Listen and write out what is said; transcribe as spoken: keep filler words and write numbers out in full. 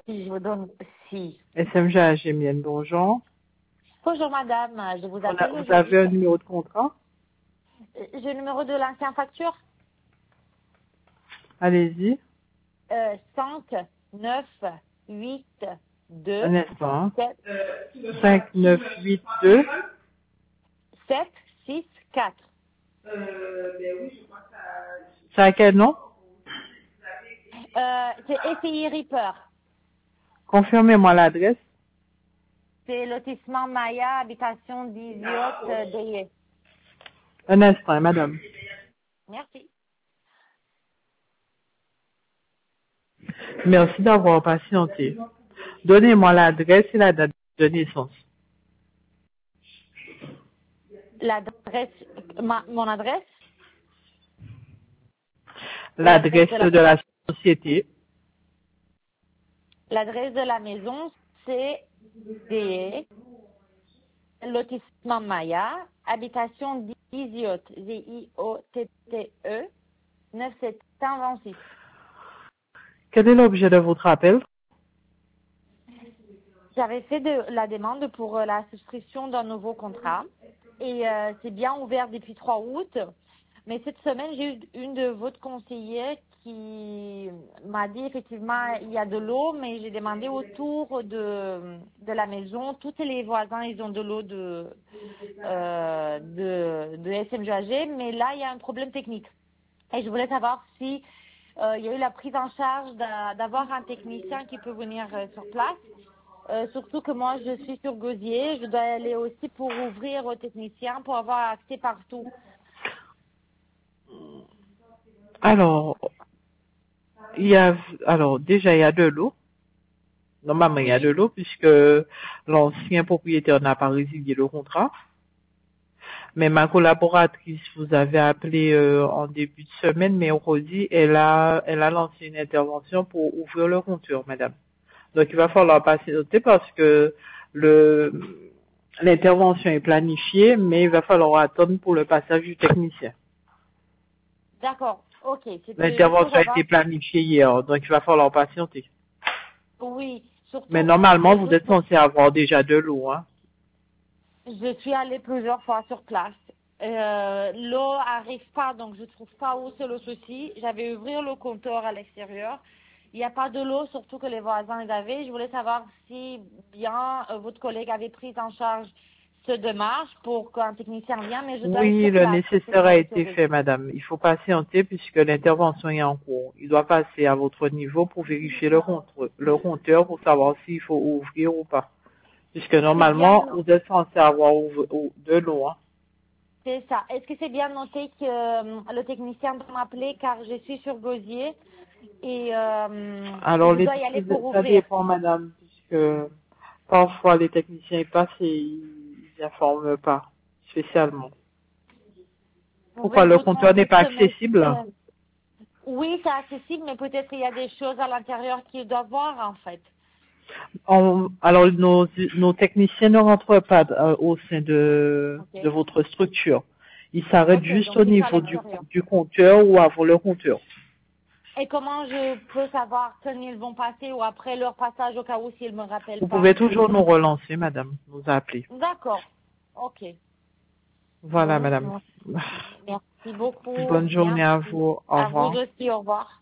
Si je vous donne si. S M G A G Mienne, bonjour. Bonjour madame, je vous On a- appelle vous aujourd'hui. avez un numéro de contrat? Euh, J'ai le numéro de l'ancien facture. Allez-y. Euh, cinq, neuf, huit, deux, Un instant. Hein. sept, cinq neuf huit deux. sept, six, quatre. C'est à quel nom? Euh, c'est S I Reaper. Confirmez-moi l'adresse. C'est lotissement Maya, habitation dix-huit euh, D E. Un instant, madame. Merci. Merci d'avoir patienté. Donnez-moi l'adresse et la date de naissance. L'adresse, ma- mon adresse, L'adresse l'adresse de la, de la société. l'adresse de la maison, c'est D E, lotissement Maya, habitation dix-huit, Z I O T T E, neuf sept un deux six. Quel est l'objet de votre appel? J'avais fait de la demande pour euh, la souscription d'un nouveau contrat et euh, c'est bien ouvert depuis trois août. Mais cette semaine, j'ai eu une de votre conseillers qui m'a dit effectivement il y a de l'eau, mais j'ai demandé autour de, de la maison. Tous les voisins, ils ont de l'eau de, euh, de, de S M G A G, mais là, il y a un problème technique. Et je voulais savoir si euh, il y a eu la prise en charge d'a- d'avoir un technicien qui peut venir euh, sur place. Euh, surtout que moi, je suis sur Gosier. Je dois aller aussi pour ouvrir aux techniciens pour avoir accès partout. Alors, il y a, alors, déjà, il y a de l'eau. Normalement, il y a de Oui, l'eau puisque l'ancien propriétaire n'a pas résilié le contrat. Mais ma collaboratrice vous avait appelé euh, en début de semaine, mais Rosy, elle a, elle a lancé une intervention pour ouvrir le compteur, madame. Donc, il va falloir patienter parce que le, l'intervention est planifiée, mais il va falloir attendre pour le passage du technicien. d'accord. Ok, c'était juste pour L'intervention a savoir. été planifiée hier, donc il va falloir patienter. Oui, Mais surtout, normalement, euh, vous êtes je, censé avoir déjà de l'eau, hein. je suis allée plusieurs fois sur place. Euh, l'eau arrive pas, donc je trouve pas où c'est le souci. J'avais ouvert le compteur à l'extérieur. Il n'y a pas de l'eau, surtout que les voisins les avaient. Je voulais savoir si bien euh, votre collègue avait pris en charge ce démarche pour qu'un technicien vienne, mais je dois être Oui, sur le place. C'est ce nécessaire qu'il a m'a été assuré. fait, madame. Il faut patienter puisque l'intervention est en cours. Il doit passer à votre niveau pour vérifier le, compte- le compteur pour savoir s'il faut ouvrir ou pas. Puisque C'est bien, normalement, vous êtes censé avoir ouv- ou- de l'eau, hein. c'est ça. Est-ce que c'est bien noté que euh, le technicien doit m'appeler car je suis sur Gosier et euh, Alors, je les, dois y aller pour ça ouvrir. dépend, madame, puisque parfois les techniciens ils passent et ils n'informent pas spécialement. Vous Pourquoi pouvez le juste compteur n'est noter pas que mes- accessible? euh, oui, c'est accessible, mais peut-être il y a des choses à l'intérieur qu'il doit voir en fait. On- alors, nos, nos techniciens ne rentrent pas euh, au sein de, Ok. de votre structure. Ils s'arrêtent Ok, juste donc au ils sont à niveau du, l'extérieur. du compteur ou avant le compteur. Et comment je peux savoir quand ils vont passer ou après leur passage au cas où s'ils me rappellent Vous pas? pouvez toujours nous relancer, madame, nous appeler. D'accord. Ok. Voilà, Bon, madame. merci. Merci beaucoup. Bonne journée à Merci. vous. Au À vous revoir. aussi. Au revoir.